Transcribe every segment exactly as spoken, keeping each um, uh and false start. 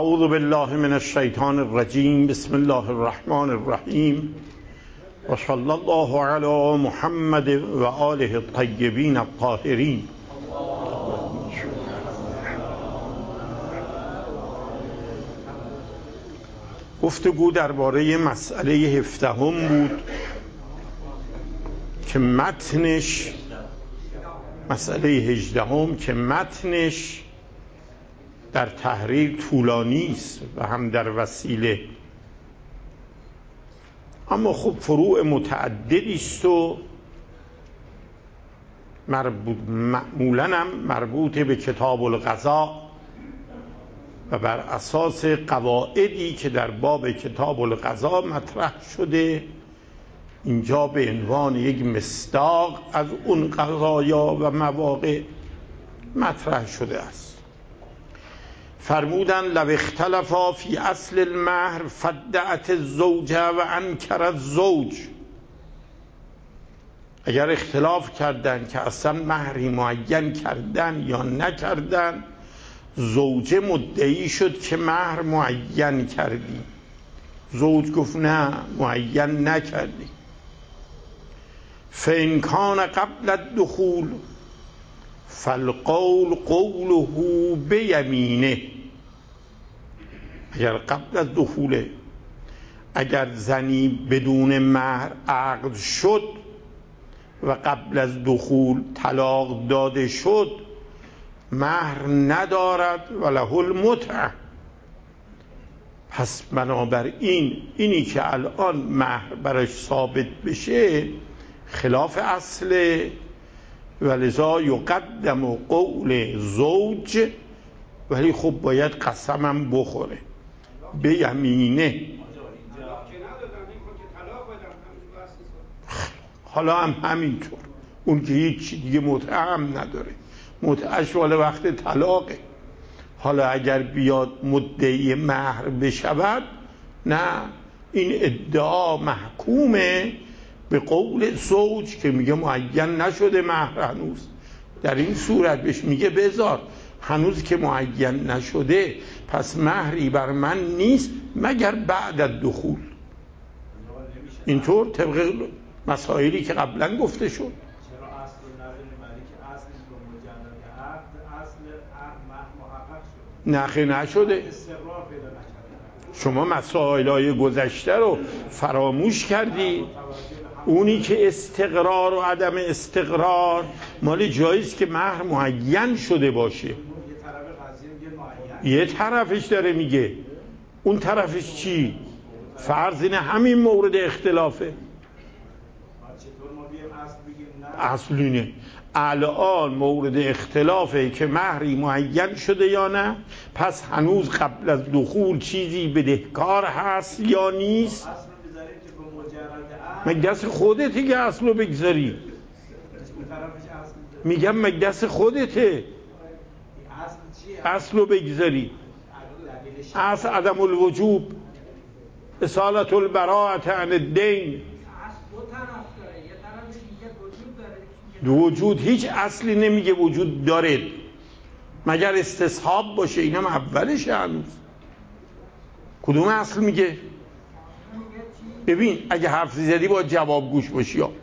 اعوذ بالله من الشیطان الرجیم. بسم الله الرحمن الرحیم و صلی الله علی محمد و آله الطیبین الطاهرین. گفتگو درباره مسئله هفدهم بود که متنش مسئله هجدهم که متنش در تحریر طولانی است و هم در وسیله، اما خب فروع متعددی است و مربوط معمولاً هم مربوط به کتاب القضا و بر اساس قواعدی که در باب کتاب القضا مطرح شده اینجا به عنوان یک مصداق از اون قضایا و مواقع مطرح شده است. فرمودن لو اختلفا فی اصل المهر فادعت الزوجه و انکر الزوج. اگر اختلاف کردن که اصلا مهری معین کردن یا نکردن، زوجه مدعی شد که مهر معین کردی، زوج گفت نه معین نکردی. فإن کان قبل الدخول فالقول قوله بیمینه. اگر قبل از دخوله، اگر زنی بدون مهر عقد شد و قبل از دخول طلاق داده شد، مهر ندارد و له المتعه. پس بنابراین اینی که الان مهر براش ثابت بشه خلاف اصل، ولذا یقدم قول زوج، ولی خب باید قسمم بخوره به یمینه. حالا هم همینطور، اون که هیچ دیگه متعه هم نداره، متعهش والا وقت طلاقه. حالا اگر بیاد مدعی مهر بشود، نه، این ادعا محکومه به قول زوج که میگه معین نشده مهر هنوز. در این صورت بهش میگه بذار، هنوز که معین نشده پس مهری بر من نیست مگر بعد از دخول. اینطور طبق مسائلی که قبلا گفته شد. نخی نشده. شما مسائلای گذشته رو فراموش کردی. اونی که استقرار و عدم استقرار مال جاییست که مهر معین شده باشه. یه طرفش داره میگه، اون طرفش چی؟ فرض اینه همین مورد اختلافه. اصل اینه الان مورد اختلافه که مهری معین شده یا نه، پس هنوز قبل از دخول چیزی بدهکار هست یا نیست. مگه دست خودتی که اصلو بگذاری؟ میگم مگه دست خودته اصلو بگذاری. اصل عدم الوجوب، اصالت البراءة عن الدین. وجود هیچ اصلی نمیگه وجود داره مگر استصحاب باشه. اینم اولش هنوز. کدوم اصل میگه؟ ببین اگه حرف زدی باید جواب گوش باشی. یا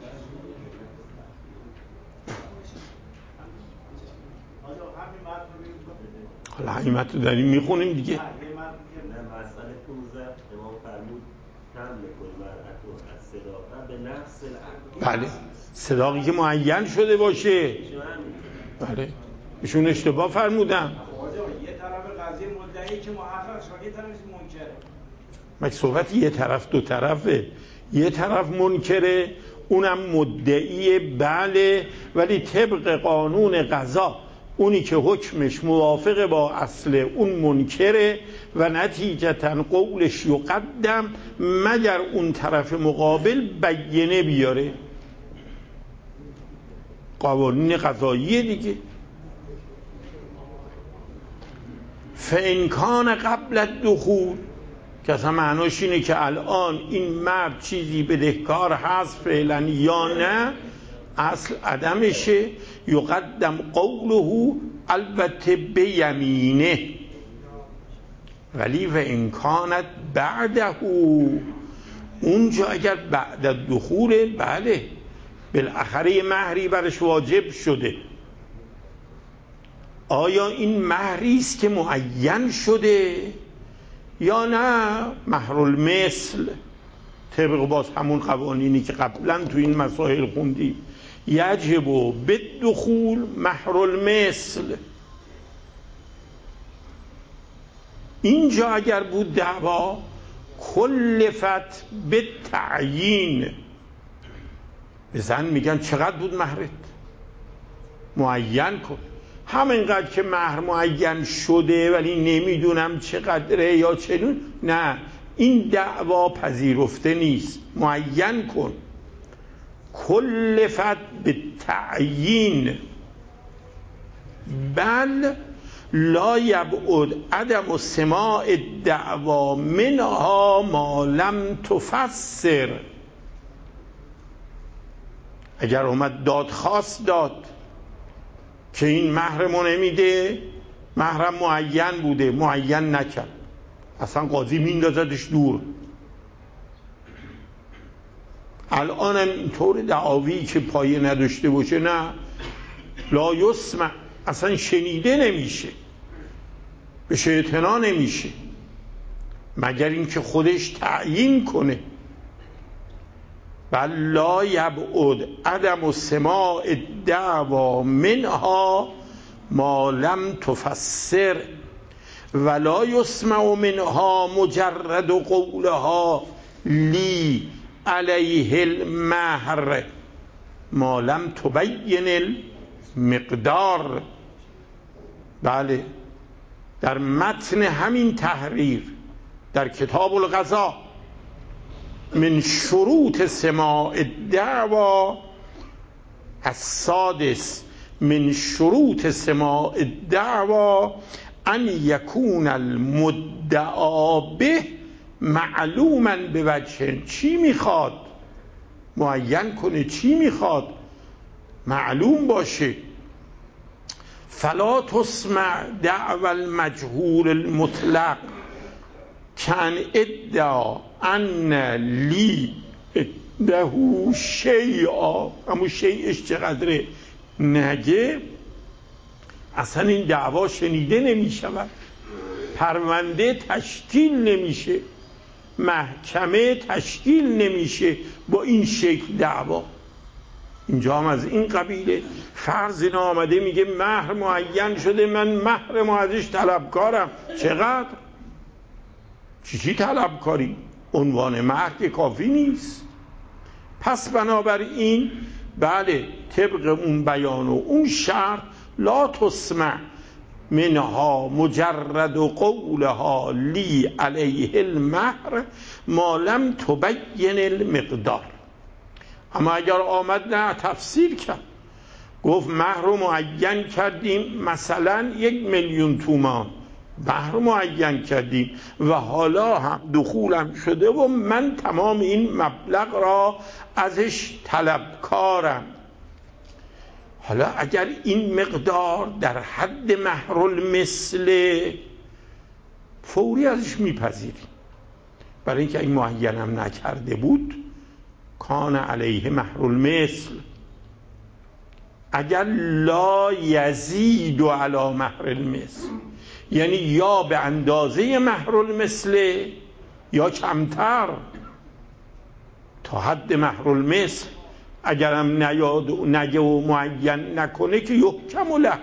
حالا همین متن رو داریم میخونیم دیگه. مسئله پونزده امام فرمود حمل کل مرأت از صداقه به نفس العقد. بله، صداقی که معین شده باشه. بله، ایشون اشتباه فرمودن. یه طرف قضیه مدعی که محقق شد، یه طرفش منکره. مگه صحبت یه طرف دو طرفه؟ یه طرف منکره، اونم مدعی بله، ولی طبق قانون قضا اونی که حکمش موافق با اصل اون منکره و نتیجتا قولش یقدم مگر اون طرف مقابل بینه بیاره. قوانین قضایی دیگه. فإن کان قبل الدخول، که اصلا معناش اینه که الان این مرد چیزی بدهکار هست فعلا یا نه، اصل عدمشه. یقدم قوله البته به یمینه. ولی و امکانت بعده، اونجا اگر بعد دخول، بله بالاخره مهری برش واجب شده. آیا این مهری است که معین شده یا نه مهر المثل؟ طبق باز همون قوانینی که قبلا تو این مسائل خوندی، یجب بالدخول مهر المثل. اینجا اگر بود دعوا کلفت به تعیین، به زن میگن چقدر بود مهرت، معین کن. همینقدر که مهر معین شده ولی نمیدونم چقدره یا چنون، نه، این دعوا پذیرفته نیست، معین کن. کلفت به تعیین، بل لا یبعد عدم سماع الدعوا منها ما لم تفسر. اگر اومد دادخواست داد که این مهرمو نمیده، مهرم معین بوده، معین نکرد، اصلا قاضی میندازدش دور. الان هم اینطور دعاوی که پایه نداشته باشه، نه، لا یسمع، اصلا شنیده نمیشه، بهش اعتنا نمیشه، مگر اینکه خودش تعیین کنه. بل لا یبعد عدم سماع الدعوا منها ما لم تفسر ولا یسمع منها مجرد قولها لی علیه المهر ما لم تبین المقدار. بله، در متن همین تحریر در کتاب القضاء من شروط سماع الدعوا السادس، من شروط سماع الدعوا ان یکون المدعا به معلوما به وجه. چی میخواد؟ معین کنه چی میخواد، معلوم باشه. فلا تسمع دعوى المجهول المطلق کان ادعا ان لی عنده شیئا، همون شیئش چقدره نگه، اصلا این دعوا شنیده نمیشود، پرونده تشکیل نمیشه، محکمه تشکیل نمیشه با این شکل دعوا. اینجا هم از این قبیله. فرض اینا آمده میگه مهر معین شده، من مهر ما ازش طلبکارم، چقدر؟ چی چی طلبکاری؟ عنوان مهر که کافی نیست. پس بنابراین بله، طبق اون بیان و اون شرط لا تسمع منها مجرد قولها لی علیه المهر ما لم تبین المقدار. اما اگر آمد نه تفسیر کرد، گفت مهر رو معین کردیم مثلا یک میلیون تومان، مهر رو معین کردیم و حالا هم دخولم شده و من تمام این مبلغ را ازش طلبکارم. حالا اگر این مقدار در حد مهر المثل، فوری ازش میپذیریم، برای اینکه این معینم نکرده بود کان علیه مهر المثل. اگر لا یزید علی مهر المثل، یعنی یا به اندازه مهر المثل یا کمتر، تا حد مهر المثل اگرم نیاد و نگه و معین نکنه که یحکم له.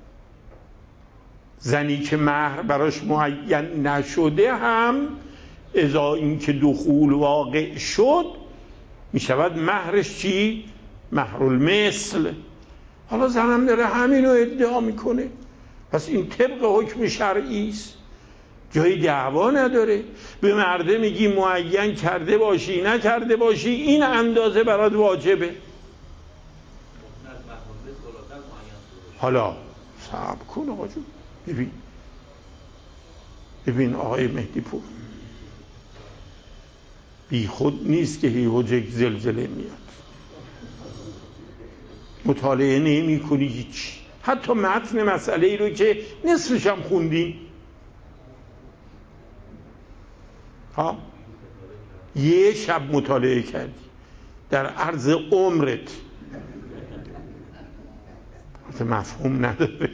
زنی که مهر براش معین نشده هم اذا اینکه دخول واقع شد میشود مهرش چی؟ مهر المثل. حالا زنم داره همینو ادعا میکنه، پس این طبق حکم شرعی است، جای دعوا نداره. به مرده میگی معین کرده باشی نکرده باشی این اندازه برات واجبه. حالا صبر کن آقا جون، ببین ببین آقای مهدی پور، بی خود نیست که هیوجک زلزله میاد، مطالعه نمی کنی هیچ، حتی متن مسئله ای رو که نصفش هم خوندیم ها یه شب مطالعه کردی در عرض عمرت، مفهوم نداره.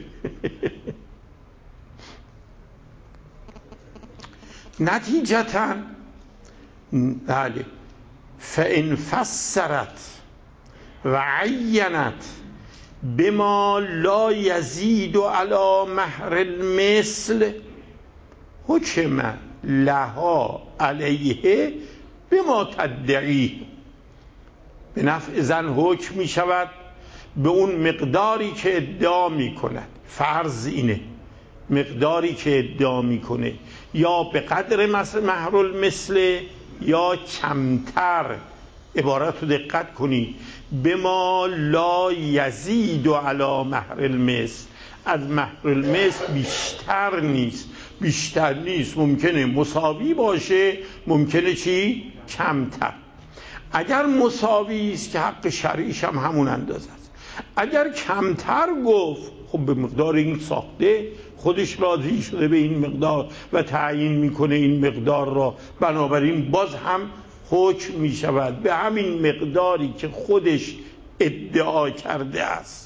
نتیجتاً بله فإن فسرت و عینت بما لا یزید علی مهر المثل حکم لها علیه بما تدعی. به نفع زن حکم می شود به اون مقداری که ادعا می کند. فرض اینه مقداری که ادعا می کنه یا به قدر مهر المثل یا کمتر. عبارت رو دقت کنید، بما لا یزید علی مهر المثل، از مهر المثل بیشتر نیست. بیشتر نیست ممکنه مساوی باشه، ممکنه چی؟ کمتر. اگر مساوی است که حق شرعیش هم همون اندازه است. اگر کمتر گفت خب به مقدار این ساخته، خودش راضی شده به این مقدار و تعیین میکنه این مقدار را، بنابراین باز هم حکم میشود به همین مقداری که خودش ادعا کرده است.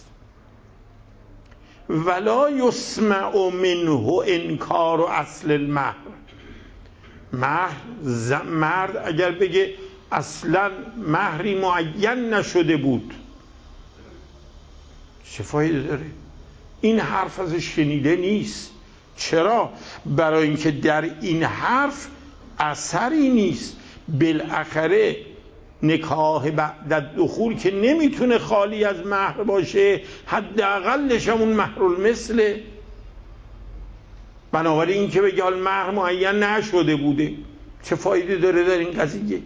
ولا یسمع منه انکار اصل المهر. مهر مرد اگر بگه اصلا مهری معین نشده بود، چه فایده داره؟ این حرف ازش شنیده نیست. چرا؟ برای اینکه در این حرف اثری نیست. بالاخره نکاح بعد دخول که نمیتونه خالی از مهر باشه، حداقلش همون مهر المثل. بنابراین این که بگه حال مهر معین نشده بوده، چه فایده داره در این قضیه؟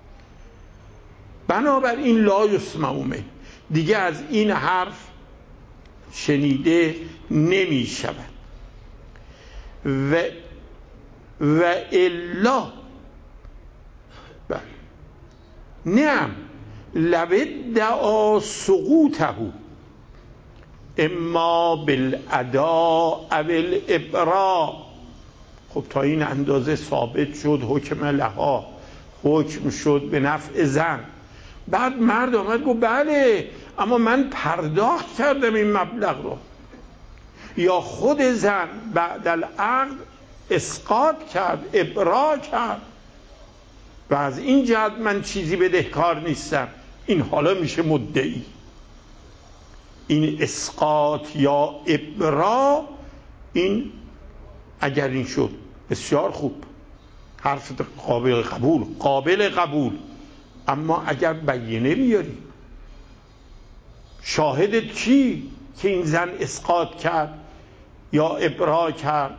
بنابراین لا یسمع منه، دیگه از این حرف شنیده نمی شود. و و الا نعم لو ادعا سقوطه اما بالادا او الابرا. خب تا این اندازه ثابت شد حکم لها، حکم شد به نفع زن. بعد مرد آمد گفت بله اما من پرداخت کردم این مبلغ رو، یا خود زن بعد العقد اسقاط کرد، ابرا کرد و از این جهت من چیزی بدهکار نیستم، این حالا میشه مدعی. این اسقاط یا ابرا، این اگر این شد بسیار خوب، حرف قابل قبول، قابل قبول. اما اگر بیینه بیاری، شاهدت کی که این زن اسقاط کرد یا ابرا کرد؟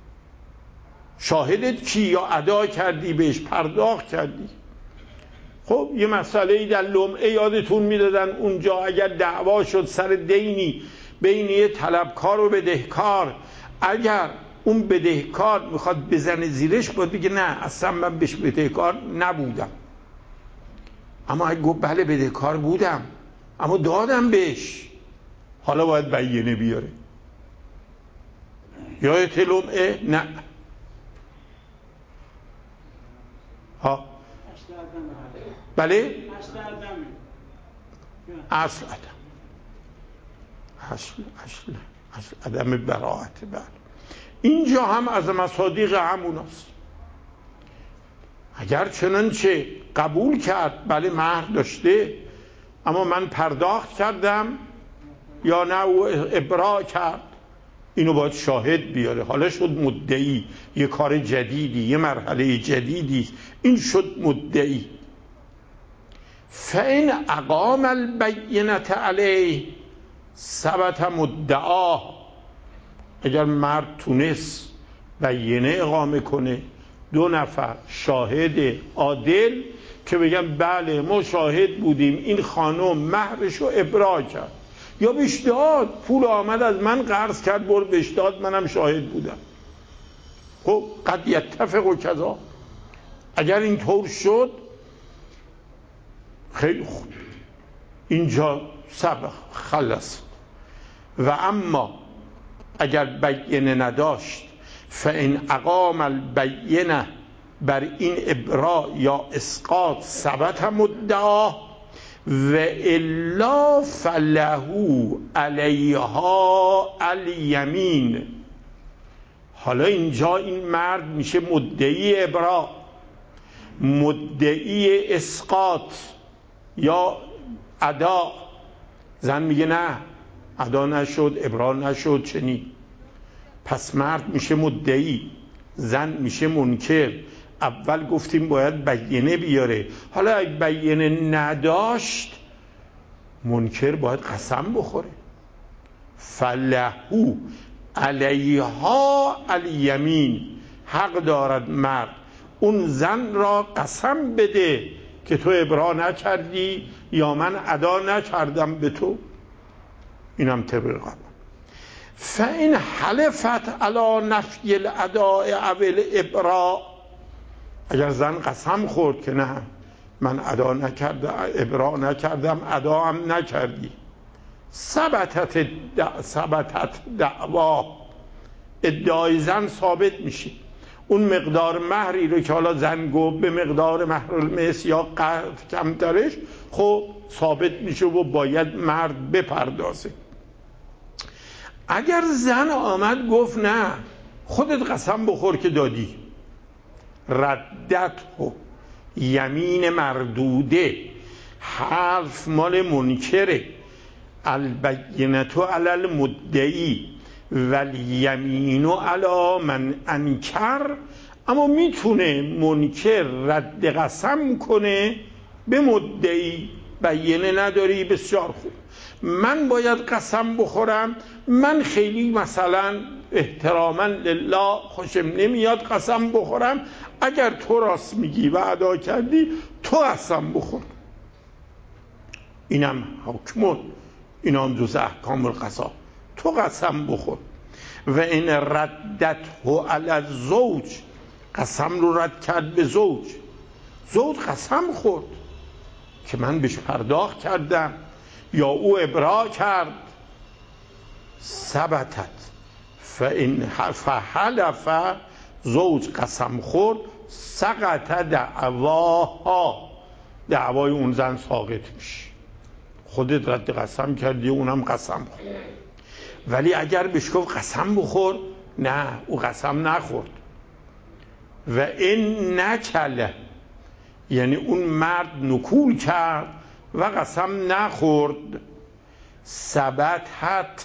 شاهدت کی؟ یا ادا کردی بهش، پرداخت کردی؟ خب یه مسئله در لمعه یادتون میدادن اونجا، اگر دعوا شد سر دینی بین یه طلبکار و بدهکار، اگر اون بدهکار میخواد بزنه زیرش باید بگه نه اصلا من بهش بدهکار نبودم، اما اگه گفت بله بدهکار بودم اما دادم بهش، حالا باید بیینه بیاره. یادت لمعه؟ نه ها بله اصل عدم، اصل اصل اصل عدم براءت. بله اینجا هم از مصادیق همون است. اگر چنانچه قبول کرد بله مهر داشته اما من پرداخت کردم یا نه او ابرا کرد، اینو باید شاهد بیاره. حالا شد مدعی، یه کار جدیدی، یه مرحله جدیدی، این شد مدعی. فإن اقام البینة علیه ثبت مدعا. اگر مرد تونست بینه اقامه کنه، دو نفر شاهد عادل که بگن بله ما شاهد بودیم این خانم مهرشو ابرا کرد یا بهش داد، پول آمد از من قرض کرد برد بهش داد، منم شاهد بودم، خب قد یتفق و کذا. اگر این طور شد خیلی خوب، اینجا سبق خلص. و اما اگر بینه نداشت، فإن اقام البینه بر این ابرا یا اسقاط ثبت مدعا و الا فله علیها الیمین. حالا اینجا این مرد میشه مدعی ابرا، مدعی اسقاط یا ادا. زن میگه نه ادا نشد، ابرا نشد، چنین. پس مرد میشه مدعی، زن میشه منکر. اول گفتیم باید بیینه بیاره، حالا اگه بیینه نداشت منکر باید قسم بخوره. فلهو علیها الیمین، حق دارد مرد اون زن را قسم بده که تو ابرا نکردی یا من ادا نکردم به تو. اینم طبق قانون. فإن حلفت علی نفی الاداء او الابراء، اگر زن قسم خورد که نه من ادا نکردم، ابرا نکردم، ادا هم نکردی، ثبتت دع... ثبتت دعوا، ادعای زن ثابت میشه. اون مقدار مهری رو که حالا زن گفت به مقدار مهر المس یا قرض کمترش، خب ثابت میشه و باید مرد بپردازه. اگر زن آمد گفت نه خودت قسم بخور که دادی، ردت هو یمین مردوده، حرف مال منکره، البینة علی المدعی والیمین علی من انکر. اما میتونه منکر رد قسم کنه به مدعی، بیینه نداری، بسیار خوب، من باید قسم بخورم، من خیلی مثلا احتراما لله خوشم نمیاد قسم بخورم، اگر تو راست میگی و ادا کردی تو قسم بخور. اینم حکمون، اینم جز احکام القضا، تو قسم بخور. و این ردت هو علی الزوج، قسم رو رد کرد به زوج، زوج قسم خورد که من بهش پرداخت کردم یا او ابرا کرد، ثبتت فإن فحلف، زوج قسم خورد، سقط دعواها، دعوای اون زن ساقط میشه، خودت رد قسم کردی اونم قسم خورد. ولی اگر بهش گفت قسم بخور، نه او قسم نخورد. و این نکله، یعنی اون مرد نکول کرد و قسم نخورد، ثبتت،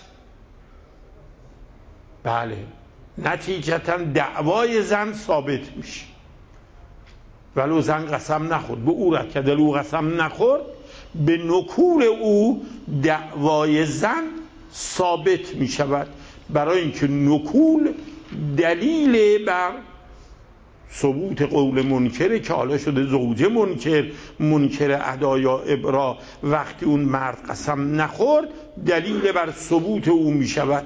بله نتیجتا دعوای زن ثابت میشه. ولو زن قسم نخورد، به او رد کرد، او قسم نخورد، به نکول او دعوای زن ثابت می شود، برای اینکه نکول دلیل بر ثبوت قول منکره که حالا شده زوجه منکر، منکر ادا یا ابرا. وقتی اون مرد قسم نخورد دلیل بر ثبوت او می شود.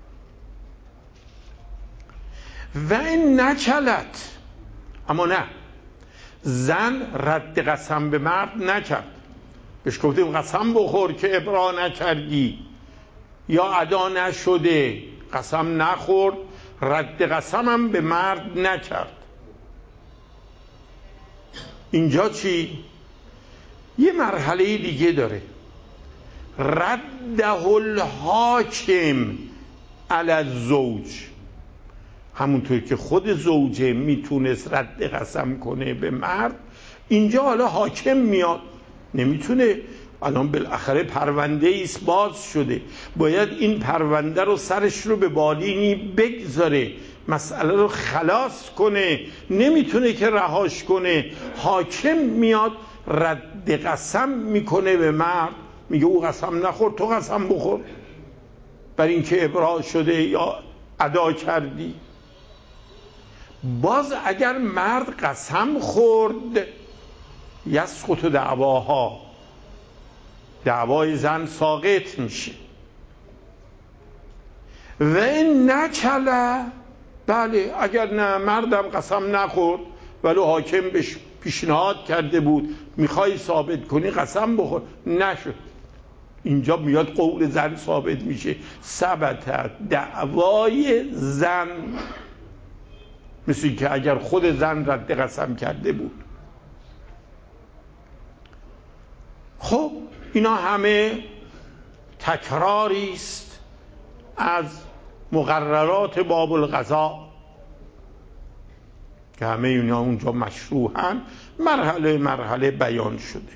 و این نکلت، اما نه، زن رد قسم به مرد نکرد، بهش گفتیم قسم بخور که ابرا نکردی یا ادا نشده، قسم نخورد، رد قسمم به مرد نکرد. اینجا چی؟ یه مرحله دیگه داره، رده الحاکم علی الزوج، همونطور که خود زوجه میتونست رد قسم کنه به مرد، اینجا حالا حاکم میاد، نمیتونه، الان بالاخره پرونده ایست باز شده، باید این پرونده رو سرش رو به بالینی بگذاره، مسئله رو خلاص کنه، نمیتونه که رهاش کنه. حاکم میاد رد قسم میکنه به مرد، میگه او قسم نخور تو قسم بخور، بر اینکه ابرا شده یا ادا کردی. باز اگر مرد قسم خورد، یسقط دعواها، دعوای زن ساقط میشه. و این نکله، بله اگر نه مردم قسم نخورد ولو حاکم بهش پیشنهاد کرده بود میخوای ثابت کنی قسم بخور، نشد، اینجا میاد قول زن ثابت میشه، ثبت دعوای زن. مثل که اگر خود زن رد قسم کرده بود. خب اینا همه تکراری است از مقررات باب القضا که همه اینا اونجا مشروعاً مرحله مرحله بیان شده.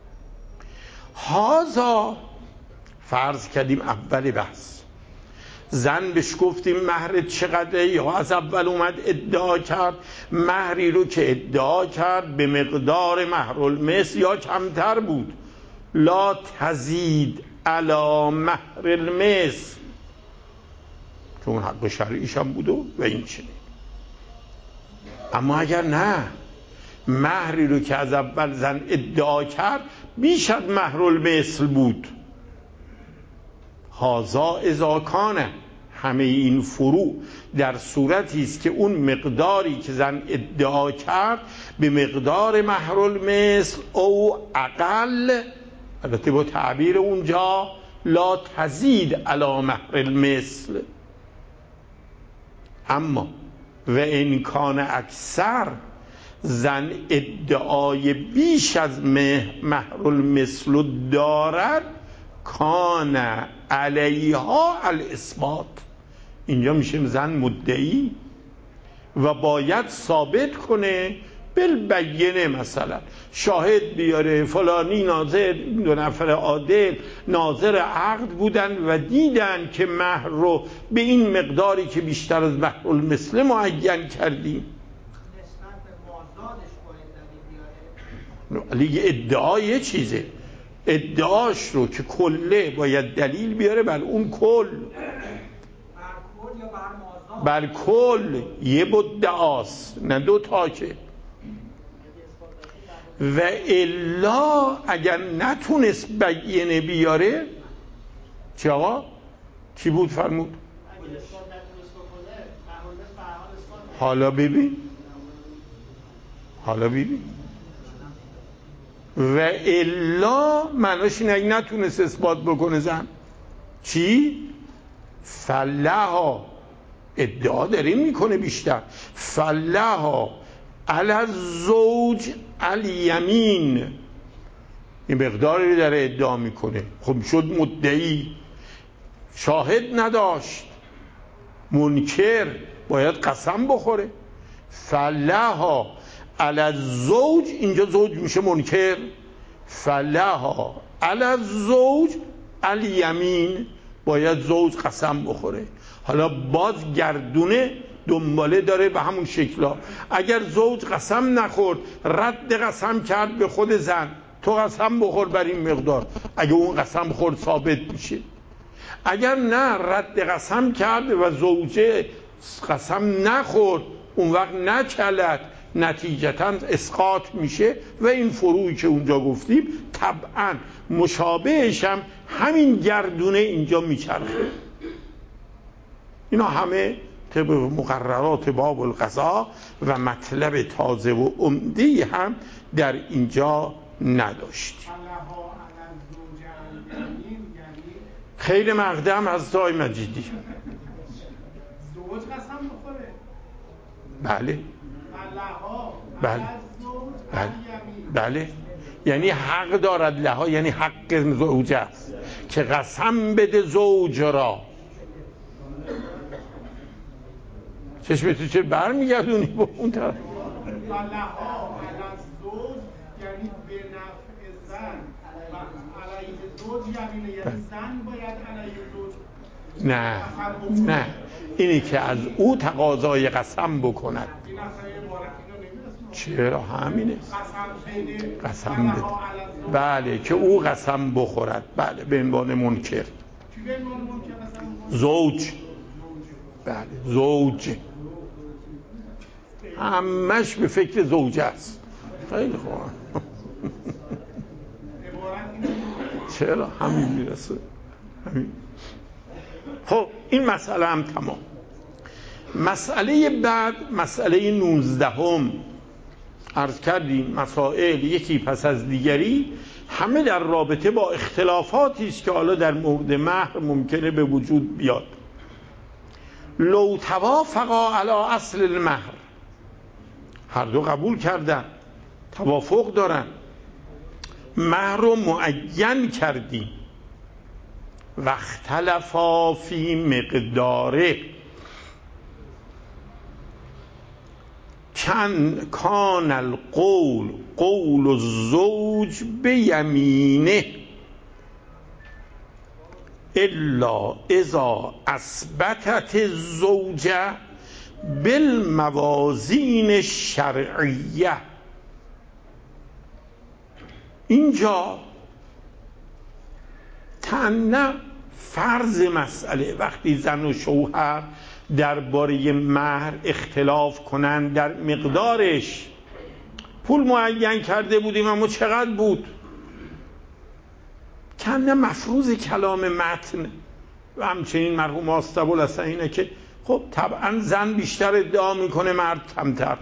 هازا فرض کردیم اول بحث زن بهش گفتیم مهر چقدره، یا از اول اومد ادعا کرد مهری رو که ادعا کرد به مقدار مهر المثل یا کمتر بود، لا تزید علی مهر المثل، چون حق شرعیش هم بود و این چنین. اما اگر نه مهری رو که از اول زن ادعا کرد بیش از مهر المثل بود، هازا اذا کانه، همه این فروع در صورتی است که اون مقداری که زن ادعا کرد به مقدار مهر المثل او اقل، البته با تعبیر اونجا لا تزید علی مهر المثل. اما و امکان اکثر زن ادعای بیش از مهر المثل دارد، کان علیها الاثبات، اینجا میشه زن مدعی و باید ثابت کنه بالبینه، مثلا شاهد بیاره فلانی ناظر، دو نفر عادل ناظر عقد بودن و دیدن که مهر رو به این مقداری که بیشتر از مهر المثل معین کردیم. لیگ ادعا یه چیزه، ادعاش رو که کله باید دلیل بیاره بر اون کل، بر کل یه مدعاست نه دو تا که. و الا اگر نتونست بینه بیاره چی آقا؟ چی بود فرمود؟ حالا ببین حالا ببین و الا معناش اینه اگه نتونست اثبات بکنه زن چی؟ فلها، ادعا داره میکنه بیشتر، فلها علی الزوج الیمین، این مقداری داره ادعا میکنه. خب شد مدعی، شاهد نداشت، منکر، باید قسم بخوره. فلها علی الزوج، اینجا زوج میشه منکر، فلها علی الزوج الیمین، باید زوج قسم بخوره. حالا باز گردونه دنباله داره به همون شکلا. اگر زوج قسم نخورد رد قسم کرد به خود زن، تو قسم بخور بر این مقدار، اگه اون قسم خورد ثابت میشه. اگر نه رد قسم کرد و زوجه قسم نخورد، اون وقت نچلد، نتیجتاً اسقاط میشه و این فروعی که اونجا گفتیم طبعاً مشابهش هم همین گردونه اینجا میچرخه. اینا همه طبق مقررات باب القضا و مطلب تازه و عمده هم در اینجا نداشتیم. خیلی مقدم از دای مجیدی زوج قسم بخوره. بله بله بله بله، یعنی حق دارد لها، یعنی حق زوج است که قسم بده زوج را. چشمتو چه برمیگردونی با اون طرف؟ لها علی الزوج یعنی به نفع زن و علیه زوج یمینه، یعنی زن باید علیه زوج نه نه، اینی که از او تقاضای قسم بکند. چرا همینه، قسم بده، بله، که او قسم بخورد، بله، به عنوان منکر. زوج، بله زوج، همش به فکر زوجه است. خیلی خوب. چرا همین میرسه همین. خب این مسئله هم تمام. مسئله بعد، مسئله نوزدهم، عرض کردیم مسائل یکی پس از دیگری همه در رابطه با اختلافاتی است که حالا در مورد مهر ممکنه به وجود بیاد. لو توافقا علی اصل المهر، هر دو قبول کردن، توافق دارن. مهر رو معین کردیم و اختلفا فی مقداره کن کان القول قول الزوج بیمینه الا اذا اثبتت الزوجه بالموازین الشرعیه. اینجا تنه فرض مسئله وقتی زن و شوهر درباره مهر اختلاف کنن در مقدارش، پول معین کرده بودیم اما چقدر بود؟ کنه مفروض کلام متن و همچنین مرحوم آستبول اصلا اینه که خب طبعا زن بیشتر ادعا میکنه مرد کمتر.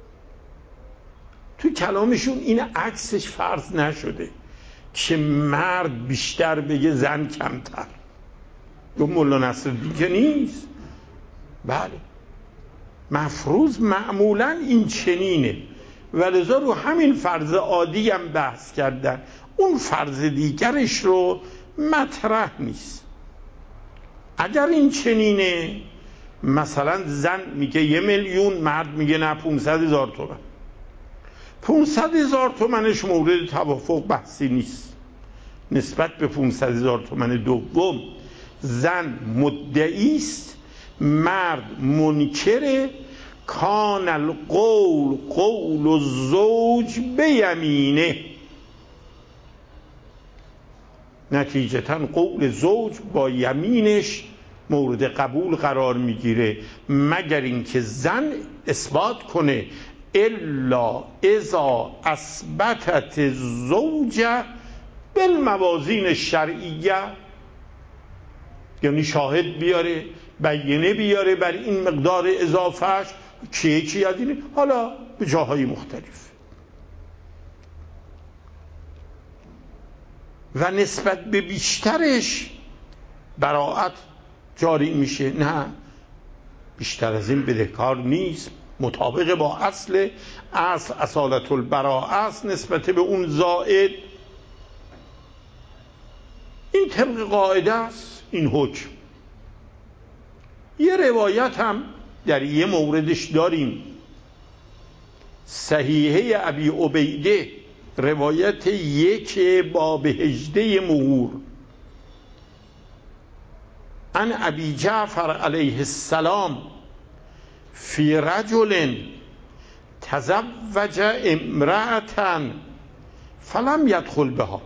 تو کلامشون این عکسش فرض نشده که مرد بیشتر بگه زن کمتر. دو مولا نصرالدین که نیست. بله مفروض معمولا این چنینه و لذا رو همین فرض عادی هم بحث کردن، اون فرض دیگرش رو مطرح نیست. اگر این چنینه مثلا زن میگه یه میلیون، مرد میگه نه پونصد هزار تومن، پونصد هزار تومنش مورد توافق بحثی نیست. نسبت به پونصد هزار تومن دوم زن مدعیست، مرد منکره. کان القول قول الزوج بیمینه، نتیجتا قول زوج با یمینش مورد قبول قرار میگیره، مگر اینکه زن اثبات کنه الا اذا اثبتت الزوجه بالموازین الشرعیه، یعنی شاهد بیاره، بینه بیاره بر این مقدار اضافهش. چیه چی از اینه؟ حالا به جاهای مختلف. و نسبت به بیشترش براءت جاری میشه. نه بیشتر از این بدهکار نیست، مطابق با اصل اصل اصالت البراءه است نسبت به اون زائد. این طبق قاعده است این حکم. یه روایت هم در یه موردش داریم، صحیحه ابی عبیده، روایت یک باب هجده مهور، عن ابی جعفر علیه السلام فی رجل تزوج امرأة فلم يدخل بها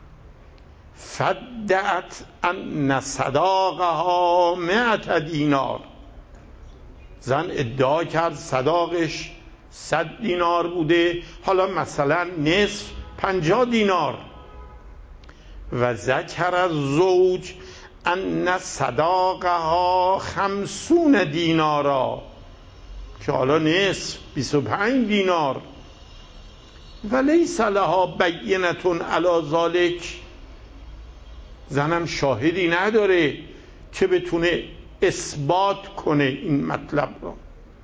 فادعت ان صداقها مئة دینار. زن ادعا کرد صداقش صد دینار بوده، حالا مثلا نصف پنجاه دینار. و ذکر الزوج ان صداقها خمسون دینارا، که حالا نصف بیست و پنج دینار. و لیس لها بینة علی ذلک، زنم شاهدی نداره که بتونه اثبات کنه این مطلب رو.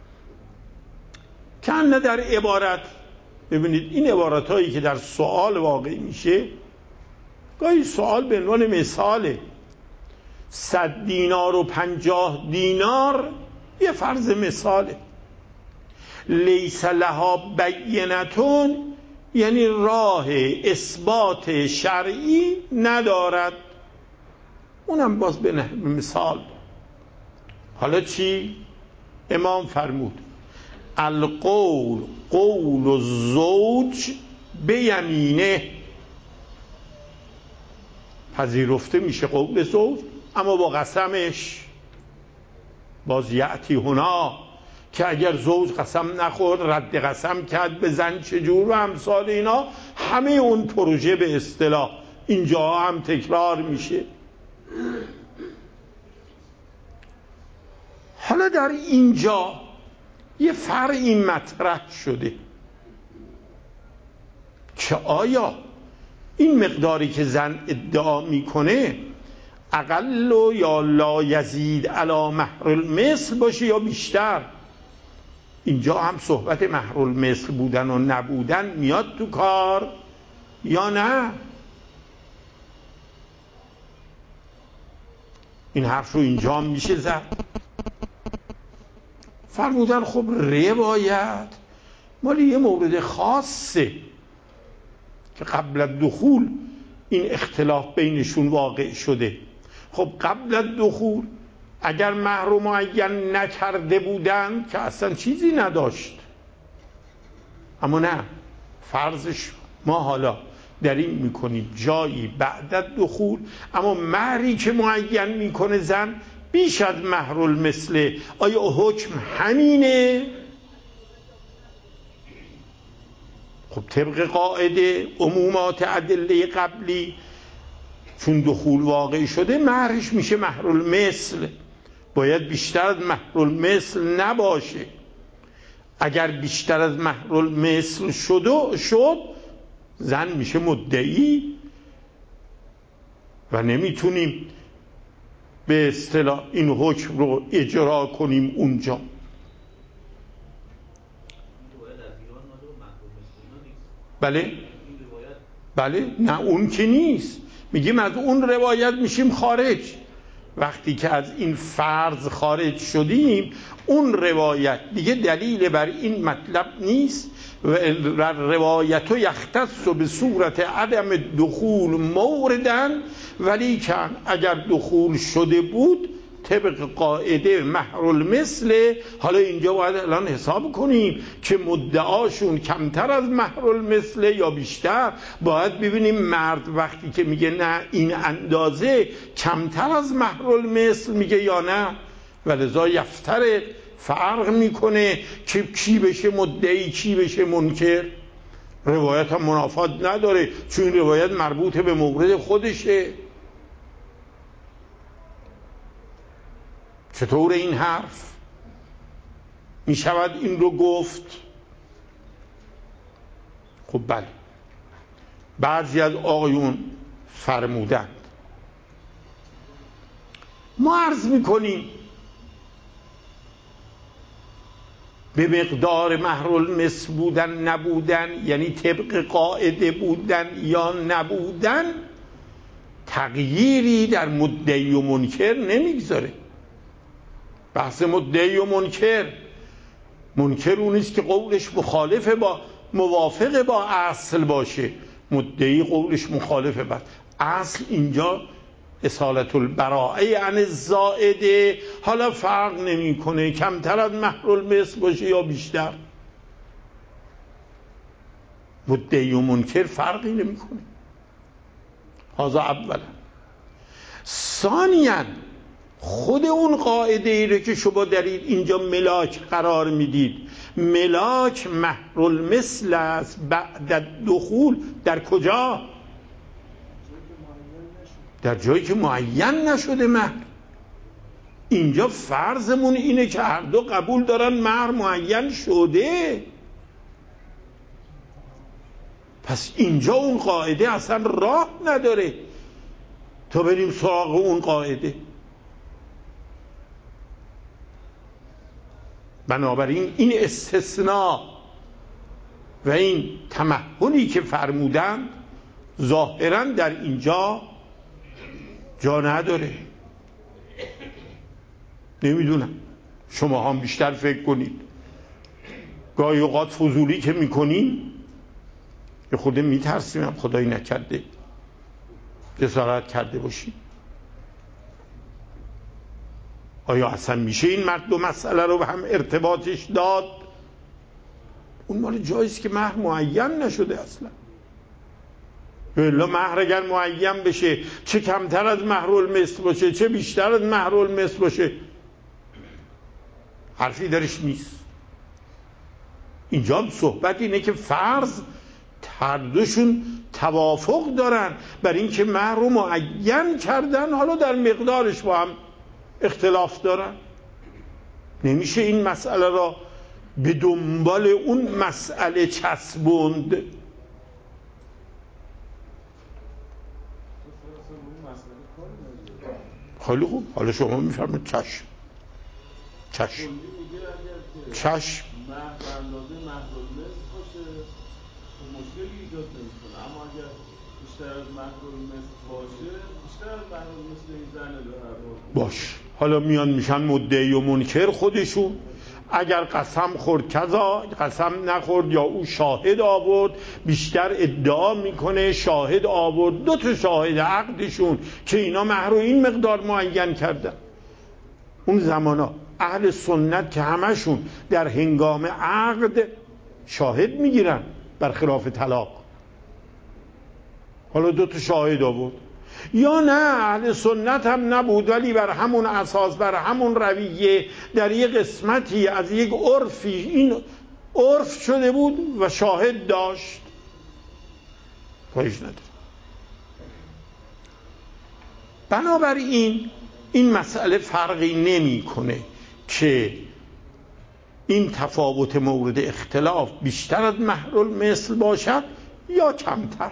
که نه در عبارت، ببینید این عبارت هایی که در سوال واقع میشه، گاهی سوال به عنوان مثاله. صد دینار و پنجاه دینار یه فرض مثاله. لیس لها بینتون یعنی راه اثبات شرعی ندارد، اونم باز به مثال. حالا چی؟ امام فرمود القول قول الزوج بیمینه، پذیرفته میشه قول زوج اما با قسمش. باز یعتی هنا که اگر زوج قسم نخورد، رد قسم کرد به زن چجور و امثال اینا، همه اون پروژه به اصطلاح اینجا هم تکرار میشه. حالا در اینجا یه فرعی مطرح شده که آیا این مقداری که زن ادعا میکنه اقل یا لا یزید علی مهر المثل باشه یا بیشتر؟ اینجا هم صحبت مهرالمثل بودن و نبودن میاد تو کار یا نه؟ این حرف رو اینجا هم میشه زد. فرمودن خب روایت مالی یه مورد خاصه که قبل از دخول این اختلاف بینشون واقع شده. خب قبل از دخول اگر مهر رو معین نکرده بودن که اصلا چیزی نداشت، اما نه، فرضش ما حالا در این میکنیم جایی بعد از دخول، اما مهری که معین میکنه زن بیش از مهرالمثل، آیا حکم همینه؟ خب طبق قاعده عمومات ادله قبلی چون دخول واقع شده مهرش میشه مهرالمثل، باید بیشتر از مهرالمثل نباشه. اگر بیشتر از مهرالمثل شد شد زن میشه مدعی و نمیتونیم به اصطلاح این حکم رو اجرا کنیم اونجا. بله بله نه اون که نیست، میگیم از اون روایت میشیم خارج. وقتی که از این فرض خارج شدیم اون روایت دیگه دلیل بر این مطلب نیست و روایت یختص به صورت عدم دخول موردن، ولی که اگر دخول شده بود طبق قاعده مهرالمثل. حالا اینجا باید الان حساب کنیم که مدعاشون کمتر از مهرالمثل یا بیشتر. باید ببینیم مرد وقتی که میگه نه این اندازه کمتر از مهرالمثل میگه یا نه، ولذا یفترق فرق میکنه که کی بشه مدعی کی بشه منکر. روایت هم منافات نداره چون این روایت مربوط به مورد خودشه. چطور این حرف می شود این رو گفت؟ خب بله، بعضی از آقایون فرمودند ما عرض می کنیم به مقدار مهرالمثل بودن نبودن، یعنی طبق قاعده بودن یا نبودن، تغییری در مدعی و منکر نمیگذاره. بحث مدعی و منکر، منکر اونیست که قولش مخالف با موافق با اصل باشه، مدعی قولش مخالف با اصل. اینجا اصالت البراءه عن الزائده. حالا فرق نمیکنه کمتر از مهرالمثل باشه یا بیشتر، مدعی و منکر فرقی نمیکنه. هذا اولا. ثانیاً خود اون قاعده ای رو که شما دارید اینجا ملاک قرار میدید، ملاک مهرالمثل است بعد دخول. در کجا؟ در جایی که معین نشده مهر. اینجا فرضمون اینه که هر دو قبول دارن مهر معین شده، پس اینجا اون قاعده اصلا راه نداره تا بریم سراغ اون قاعده. بنابراین این استثناء و این تمهلی که فرمودند ظاهراً در اینجا جا نداره. نمیدونم، شما هم بیشتر فکر کنید. گاهی اوقات فضولی که میکنین یه خود میترسیم خدایی نکرده جسارت کرده باشیم. آیا اصلا میشه این مرد دو مسئله رو به هم ارتباطش داد؟ اون مال جاییست که مهر معین نشده اصلا. الا مهر اگر معین بشه، چه کمتر از مهرالمثل باشه چه بیشتر از مهرالمثل باشه، حرفی درش نیست. اینجا صحبت اینه که فرض هر دوشون توافق دارن بر این که مهر رو معین کردن، حالا در مقدارش با هم اختلاف دارن. نمیشه این مسئله را به دنبال اون مسئله چسبوند. خیلی خوب، حالا شما میفرمایید چشم چشم چشم مهر به اندازه مهر المثل باشه مشکلی ایجاد نمی‌کنه، اما اگر بیشتر از مهر المثل باشه بیشتر از مهر المثل این زن به هر حال باش. حالا میان میشن مدعی و منکر خودشون. اگر قسم خورد کذا، قسم نخورد یا او شاهد آورد، بیشتر ادعا میکنه شاهد آورد، دو تا شاهد عقدشون که اینا مهر این مقدار معین کردن. اون زمانا اهل سنت که همشون در هنگام عقد شاهد میگیرن برخلاف طلاق. حالا دو تا شاهد آورد، یا نه اهل سنت هم نبود ولی بر همون اساس، بر همون رویه، در یک قسمتی از یک عرفی این عرف شده بود و شاهد داشت، کاریش نداره. بنابراین این مسئله فرقی نمی کنه که این تفاوت مورد اختلاف بیشتر از مهر المثل باشد یا کمتر.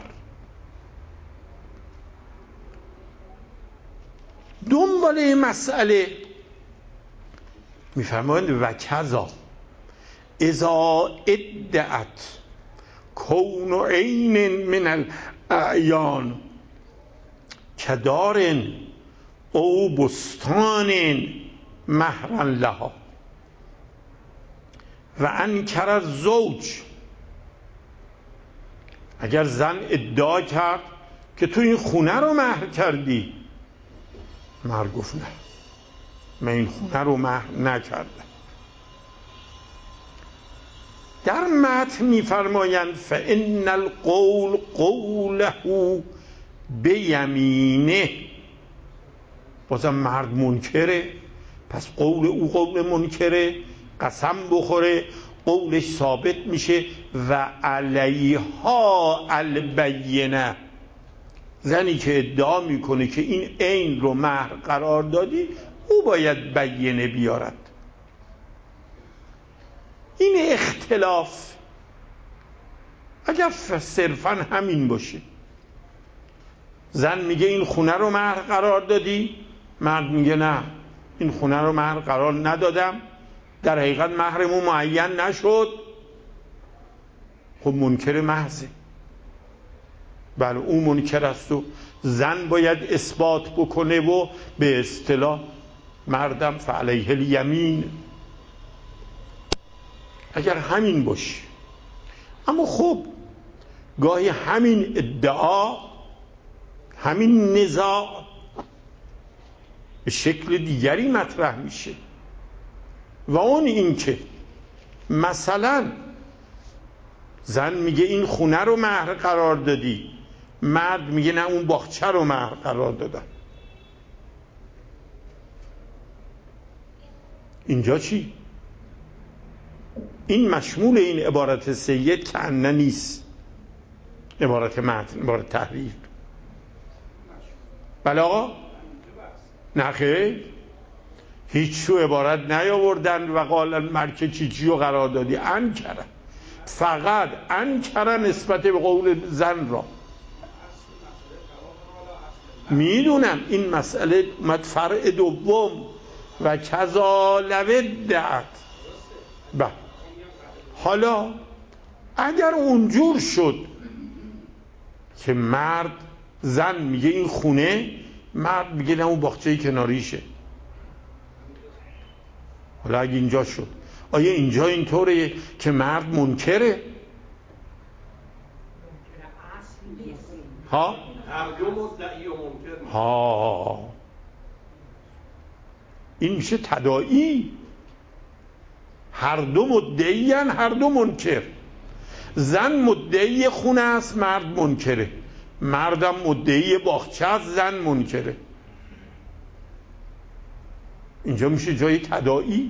دنبال این مسئله میفرمایند و کذا اذا ادعت کون عین من الاعیان کدار او بستان مهرا لها و انکر الزوج. اگر زن ادعا کرد که تو این خونه رو مهر کردی، مرد گفت نه، من این خونه رو مهر نکردم. در متن میفرمایند فان القول قوله بیمینه. بازم مرد منکره، پس قول او قول منکره، قسم بخوره قولش ثابت میشه و علیها البینه. زنی که ادعا میکنه که این عین رو مهر قرار دادی، او باید بینه بیارد. این اختلاف اگر صرفا همین باشه، زن میگه این خونه رو مهر قرار دادی، مرد میگه نه این خونه رو مهر قرار ندادم، در حقیقت مهرمون معین نشد، خب منکر محضه. بله اون منکر است و زن باید اثبات بکنه و به اصطلاح مردم فعلیه الیمین. اگر همین باشه. اما خب گاهی همین ادعا، همین نزاع به شکل دیگری مطرح میشه و اون این که مثلا زن میگه این خونه رو مهر قرار دادی، مرد میگه نه اون باغچه رو مهر قرار دادم. اینجا چی؟ این مشمول این عبارت سید که انه نیست، عبارت متن، عبارت تحریر. بله آقا؟ نه خیر، هیچ شو عبارت نیاوردن و قال المرک چیچی رو قرار دادی، انکره، فقط انکره نسبت به قول زن را. میدونم این مسئله اومد فرع دوم و کذا لو ادعت. بله حالا اگر اونجور شد که مرد، زن میگه این خونه، مرد میگه نه اون باغچه کناریشه، حالا اگه اینجا شد، آیا اینجا اینطوره که مرد منکره؟ ها؟ هر دو مدعی و منکر. ها این میشه تداعی. هر دو مدعی هن، هر دو منکر. زن مدعی خونه است، مرد منکره. مردم مدعی باغچه است، زن منکره. اینجا میشه جای تداعی.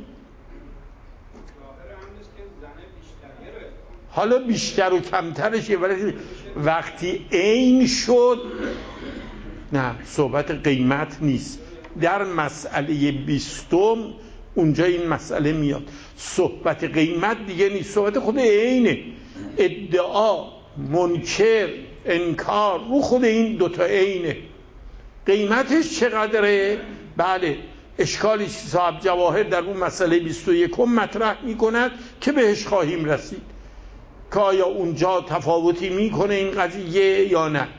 حالا بیشتر و کمترشه، ولی وقتی عین شد نه، صحبت قیمت نیست. در مسئله بیستم اونجا این مسئله میاد، صحبت قیمت دیگه نیست، صحبت خود عینه. ادعا، منکر، انکار رو خود این دوتا عینه. قیمتش چقدره؟ بله اشکالی صاحب جواهر در اون مسئله بیست و یکم مطرح می کند که بهش خواهیم رسید که آیا اونجا تفاوتی میکنه این قضیه یا نه.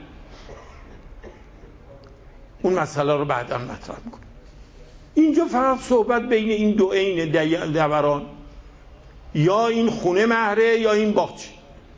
اون مسئله رو بعدا مطرح میکنه. اینجا فقط صحبت بین این دو عین دوران، یا این خونه مهره یا این باغچه.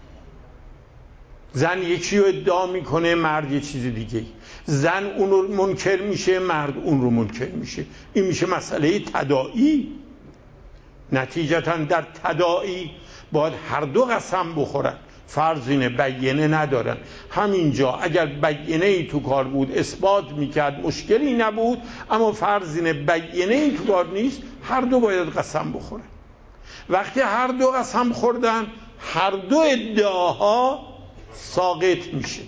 زن یکی رو ادعا میکنه، مرد یه چیز دیگه. زن اون رو منکر میشه، مرد اون رو منکر میشه. این میشه مسئله تداعی. نتیجتا در تداعی باید هر دو قسم بخورن. فرض اینه بیینه ندارن. همینجا اگر بیینه ای تو کار بود اثبات میکرد مشکلی نبود، اما فرض اینه بیینه ای تو کار نیست، هر دو باید قسم بخورن. وقتی هر دو قسم خوردن، هر دو ادعاها ساقط میشه.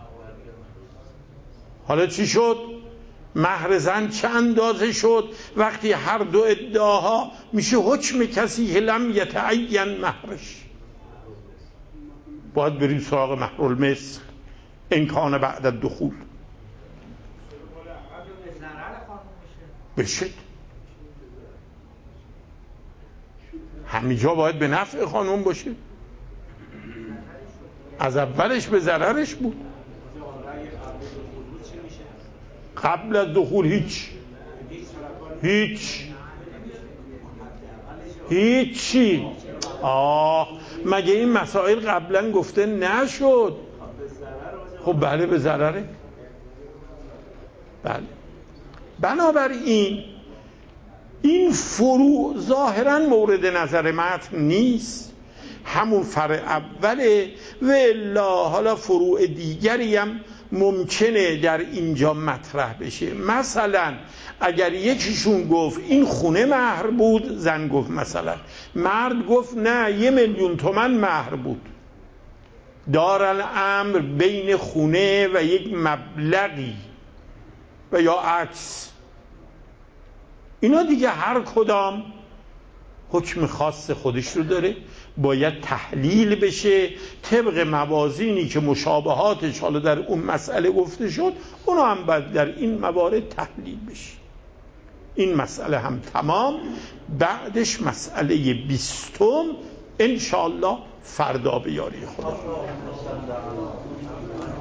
حالا چی شد؟ مهر زن چه اندازه شد؟ وقتی هر دو ادعاها میشه حکم کسی که لم یتعین مهرش. باید بریم سراغ مهر المثل امکان بعد الدخول بشه. همینجا باید به نفع خانم باشه. از اولش به ضررش بود. قبل از دخول هیچ هیچ هیچی. آه مگه این مسائل قبلا گفته نشد؟ خب بله به ضرره. بله. بنابراین این فروع ظاهرا مورد نظر متن نیست، همون فرع اوله، و الا حالا فروع دیگری هم ممکنه در اینجا مطرح بشه. مثلا اگر یکیشون گفت این خونه مهر بود، زن گفت مثلا، مرد گفت نه یه میلیون تومن مهر بود، دار الامر بین خونه و یک مبلغی و یا عکس، اینا دیگه هر کدام حکم خاص خودش رو داره، باید تحلیل بشه طبق موازینی که مشابهاتش حالا در اون مسئله گفته شد، اونا هم باید در این موارد تحلیل بشه. این مسئله هم تمام. بعدش مسئله بیستم انشاءالله فردا به یاری خدا.